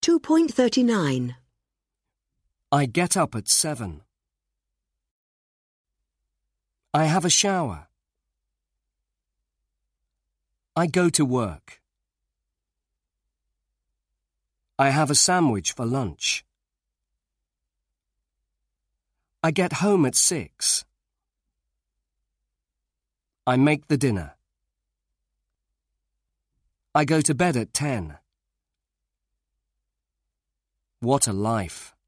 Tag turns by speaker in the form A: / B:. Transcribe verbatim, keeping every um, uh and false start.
A: two point three nine.
B: I get up at seven. I have a shower. I go to work. I have a sandwich for lunch. I get home at six. I make the dinner. I go to bed at ten. What a life!